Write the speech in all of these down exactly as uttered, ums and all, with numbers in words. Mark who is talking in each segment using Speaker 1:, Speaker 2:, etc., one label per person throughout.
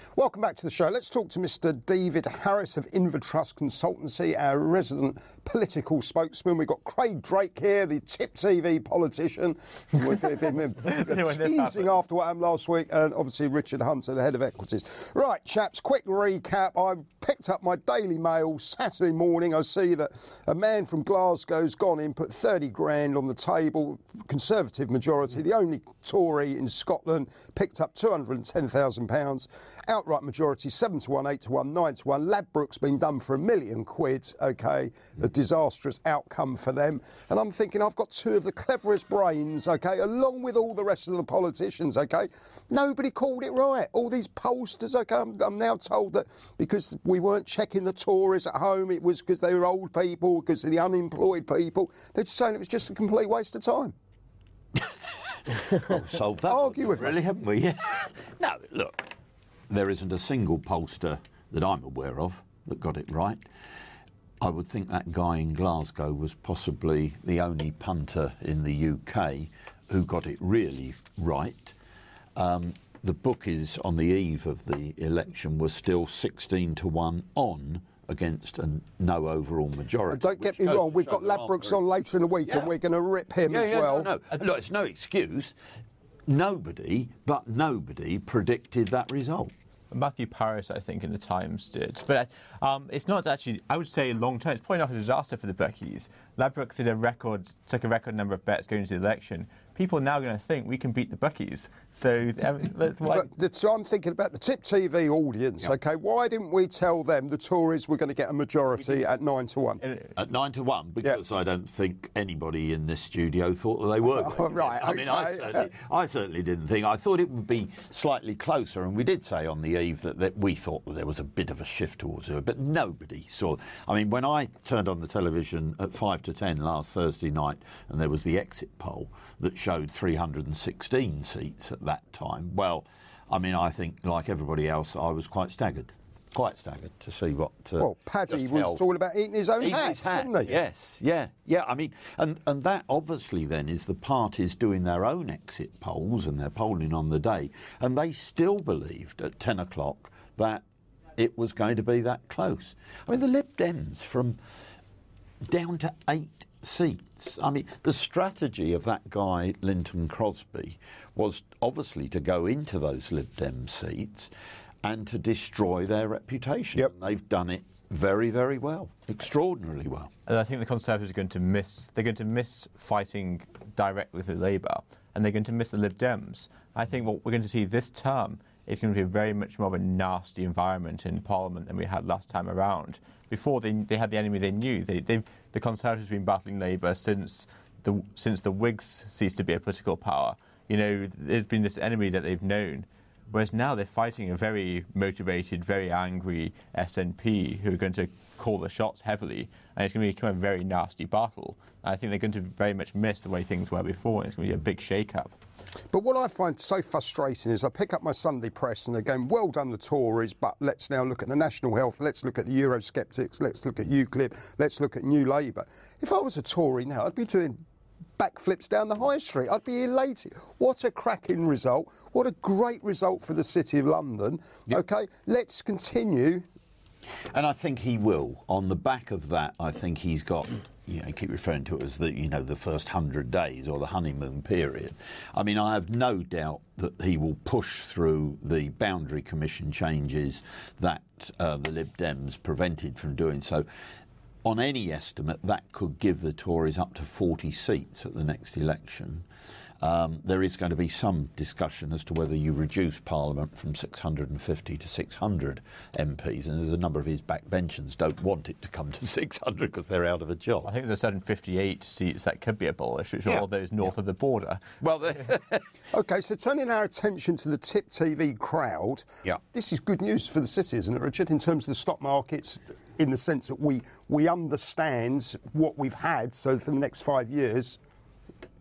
Speaker 1: Welcome back to the show. Let's talk to Mister David Harris of Invertrust Consultancy, our resident political spokesman. We've got Craig Drake here, the Tip T V politician. We're teasing after what happened last week, and obviously Richard Hunter, the head of equities. Right, chaps, quick recap. I've picked up my Daily Mail Saturday morning. I see that a man from Glasgow's gone in, put thirty grand on the table, Conservative majority, the only Tory in Scotland, picked up two hundred and ten thousand pounds. Outright majority, seven to one, eight to one, nine to one. Ladbrokes been done for a million quid, OK, a disastrous outcome for them. And I'm thinking I've got two of the cleverest brains, OK, along with all the rest of the politicians, OK. Nobody called it right. All these pollsters, OK, I'm, I'm now told that because we weren't checking the Tories at home, it was because they were old people, because of the unemployed people. They're just saying it was just a complete waste of time.
Speaker 2: Oh, solved that.
Speaker 1: Argue with
Speaker 2: really,
Speaker 1: me.
Speaker 2: haven't we? Yeah. No, look, there isn't a single pollster that I'm aware of that got it right. I would think that guy in Glasgow was possibly the only punter in the U K who got it really right. Um, the bookies on the eve of the election were still sixteen to one on against a no overall majority.
Speaker 1: Uh, don't get me wrong, we've got Ladbrokes on later in the week, yeah, and we're going to rip him
Speaker 2: yeah,
Speaker 1: as
Speaker 2: yeah,
Speaker 1: well.
Speaker 2: No, no. Look, it's no excuse. Nobody, but nobody, predicted that result.
Speaker 3: Matthew Parris, I think, in the Times did. But um, it's not actually, I would say, long term. It's probably not a disaster for the bookies. Ladbrokes did a record, took a record number of bets going into the election. People are now going to think we can beat the bookies. So, I mean, that's why.
Speaker 1: But so I'm thinking about the Tip T V audience, yep. OK? Why didn't we tell them the Tories were going to get a majority at nine to one?
Speaker 2: At nine to one, because yep. I don't think anybody in this studio thought that they were.
Speaker 1: Oh, right,
Speaker 2: I
Speaker 1: okay.
Speaker 2: mean, I certainly, I certainly didn't think. I thought it would be slightly closer, and we did say on the eve that, that we thought that there was a bit of a shift towards it, but nobody saw. I mean, when I turned on the television at five to ten last Thursday night, and there was the exit poll that showed three hundred and sixteen seats at that time. Well, I mean, I think, like everybody else, I was quite staggered. Quite staggered to see what. Uh,
Speaker 1: well, Paddy was held. talking about eating his own
Speaker 2: eating
Speaker 1: hats,
Speaker 2: his hat.
Speaker 1: didn't he?
Speaker 2: Yes, yeah, yeah. I mean, and, and that obviously then is the parties doing their own exit polls, and they're polling on the day, and they still believed at ten o'clock that it was going to be that close. I mean, the Lib Dems from down to eight seats. I mean, the strategy of that guy, Linton Crosby, was obviously to go into those Lib Dem seats and to destroy their reputation.
Speaker 1: Yep.
Speaker 2: And they've done it very, very well, extraordinarily well.
Speaker 3: And I think the Conservatives are going to miss, they're going to miss fighting direct with the Labour, and they're going to miss the Lib Dems. I think what we're going to see this term is going to be very much more of a nasty environment in Parliament than we had last time around. Before they they had the enemy they knew. They they the Conservatives have been battling Labour since the since the Whigs ceased to be a political power. You know, there's been this enemy that they've known. Whereas now they're fighting a very motivated, very angry S N P who are going to call the shots heavily, and it's going to become a very nasty battle. I think they're going to very much miss the way things were before, and it's going to be a big shake-up.
Speaker 1: But what I find so frustrating is I pick up my Sunday press and they're going, well done the Tories, but let's now look at the National Health, let's look at the Eurosceptics, let's look at UKIP, let's look at New Labour. If I was a Tory now, I'd be doing backflips down the high street. I'd be elated. What a cracking result. What a great result for the City of London. Yep. OK, let's continue.
Speaker 2: And I think he will. On the back of that, I think he's got, you know, I keep referring to it as the, you know, the first hundred days or the honeymoon period. I mean, I have no doubt that he will push through the boundary commission changes that uh, the Lib Dems prevented from doing so. On any estimate, that could give the Tories up to forty seats at the next election. Um, there is going to be some discussion as to whether you reduce Parliament from six hundred fifty to six hundred M Ps, and there's a number of his backbenchers don't want it to come to six hundred because they're out of a job.
Speaker 3: I think there's certain fifty-eight seats that could be abolished, which are
Speaker 2: yeah.
Speaker 3: all those north yeah. of the border.
Speaker 2: Well,
Speaker 1: OK, so turning our attention to the Tip T V crowd,
Speaker 2: yeah.
Speaker 1: this is good news for the city, isn't it, Richard, in terms of the stock markets, in the sense that we, we understand what we've had, so for the next five years,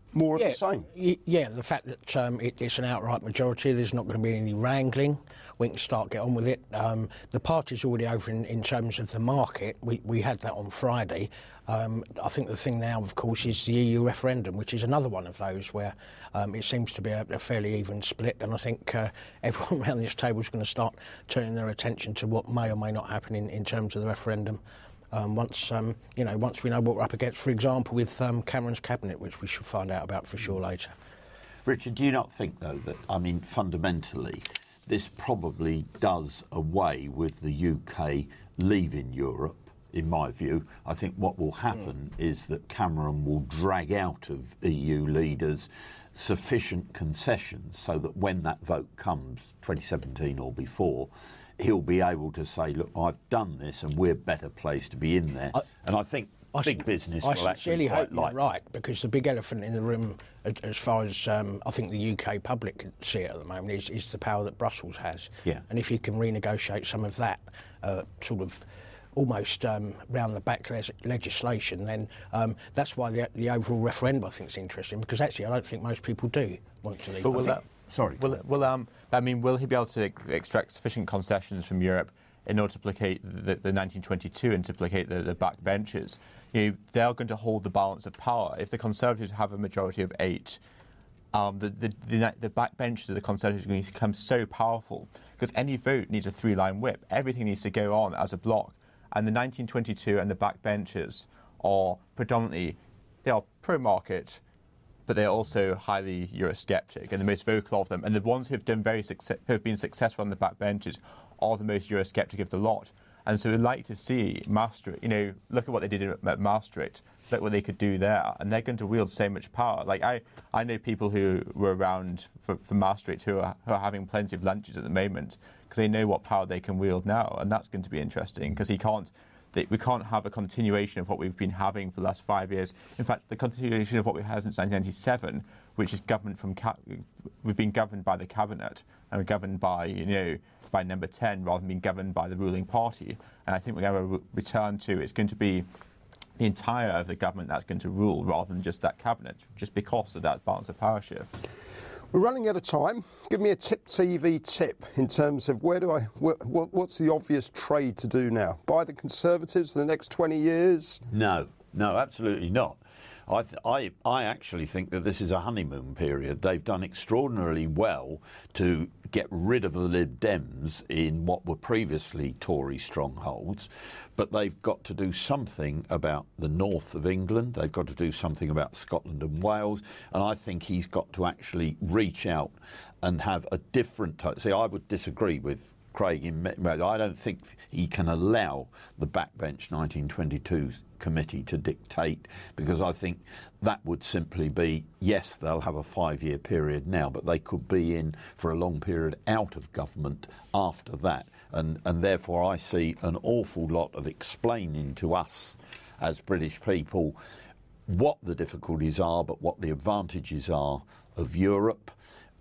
Speaker 1: more of
Speaker 4: yeah,
Speaker 1: the same.
Speaker 4: y- Yeah, the fact that um, it, it's an outright majority, there's not going to be any wrangling. We can start get on with it. Um, the party's already over in, in terms of the market. We we had that on Friday. Um, I think the thing now, of course, is the E U referendum, which is another one of those where um, it seems to be a, a fairly even split. And I think uh, everyone around this table is going to start turning their attention to what may or may not happen in, in terms of the referendum. Um, once um, you know, once we know what we're up against, for example, with um, Cameron's cabinet, which we should find out about for sure later.
Speaker 2: Richard, do you not think, though, that, I mean, fundamentally, this probably does away with the U K leaving Europe, in my view? I think what will happen mm. is that Cameron will drag out of E U leaders sufficient concessions so that when that vote comes, twenty seventeen or before, he'll be able to say, look, I've done this and we're better placed to be in there. I, and I think I big business
Speaker 4: I
Speaker 2: will actually
Speaker 4: hope
Speaker 2: quite like
Speaker 4: you're right, because the big elephant in the room, as far as um, I think the U K public can see it at the moment, is, is the power that Brussels has.
Speaker 2: Yeah.
Speaker 4: And if you can renegotiate some of that uh, sort of almost um, round-the-back les- legislation, then um, that's why the, the overall referendum, I think, is interesting, because actually I don't think most people do want to leave.
Speaker 3: But will that,
Speaker 2: Sorry.
Speaker 3: Will, will, um, I mean, will he be able to extract sufficient concessions from Europe in order to placate the, the nineteen twenty-two and to placate the, the backbenchers? You know, they're going to hold the balance of power. If the Conservatives have a majority of eight, um, the, the, the, the backbenchers of the Conservatives are going to become so powerful, because any vote needs a three-line whip. Everything needs to go on as a bloc. And the nineteen twenty-two and the backbenchers are predominantly, they are pro-market, but they're also highly Eurosceptic, and the most vocal of them, and the ones who've done very success, who've been successful on the backbenches, are the most Eurosceptic of the lot. And so we'd like to see Maastricht. You know, look at what they did at Maastricht. Look what they could do there, and they're going to wield so much power. Like I, I know people who were around for, for Maastricht who are, who are having plenty of lunches at the moment because they know what power they can wield now, and that's going to be interesting because he can't. We can't have a continuation of what we've been having for the last five years. In fact, the continuation of what we've had since nineteen ninety-seven, which is government from ca- we've been governed by the cabinet and we're governed by you know by number ten rather than being governed by the ruling party. And I think we're going to re- return to it's going to be the entire of the government that's going to rule rather than just that cabinet, just because of that balance of power shift.
Speaker 1: We're running out of time. Give me a Tip T V tip in terms of where do I, what, what's the obvious trade to do now? Buy the Conservatives for the next twenty years?
Speaker 2: No, no, absolutely not. I, th- I, I actually think that this is a honeymoon period. They've done extraordinarily well to get rid of the Lib Dems in what were previously Tory strongholds, but they've got to do something about the north of England. They've got to do something about Scotland and Wales, and I think he's got to actually reach out and have a different type. See, I would disagree with Craig in I don't think he can allow the backbench nineteen twenty-two committee to dictate, because I think that would simply be, yes, they'll have a five-year period now, but they could be in for a long period out of government after that. And, and therefore I see an awful lot of explaining to us as British people what the difficulties are, but what the advantages are of Europe.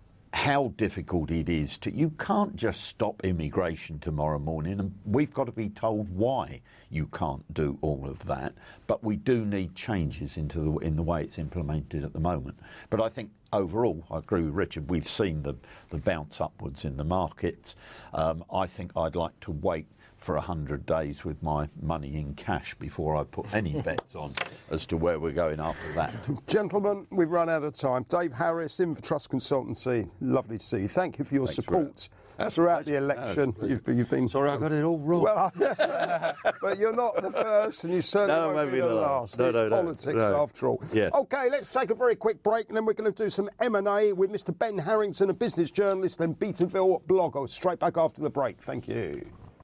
Speaker 2: How difficult it is to, you can't just stop immigration tomorrow morning, and we've got to be told why you can't do all of that. But we do need changes into the in the way it's implemented at the moment. But I think overall, I agree with Richard. We've seen the the bounce upwards in the markets. Um, I think I'd like to wait for one hundred days with my money in cash before I put any bets on as to where we're going after that.
Speaker 1: Gentlemen, we've run out of time. Dave Harris, Invertrust Consultancy, lovely to see you. Thank you for your
Speaker 2: Thanks,
Speaker 1: support
Speaker 2: That's
Speaker 1: throughout
Speaker 2: right.
Speaker 1: the election.
Speaker 2: No,
Speaker 1: you've, you've been...
Speaker 2: Sorry, I got it all wrong.
Speaker 1: Well, I, but you're not the first, and you certainly
Speaker 2: No,
Speaker 1: won't be
Speaker 2: maybe
Speaker 1: the
Speaker 2: not.
Speaker 1: last.
Speaker 2: No,
Speaker 1: It's
Speaker 2: no, no,
Speaker 1: politics,
Speaker 2: no.
Speaker 1: after all.
Speaker 2: Yes.
Speaker 1: OK, let's take a very quick break, and then we're going to do some M and A with Mister Ben Harrington, a business journalist and Beatonville blogger. Straight back after the break. Thank you.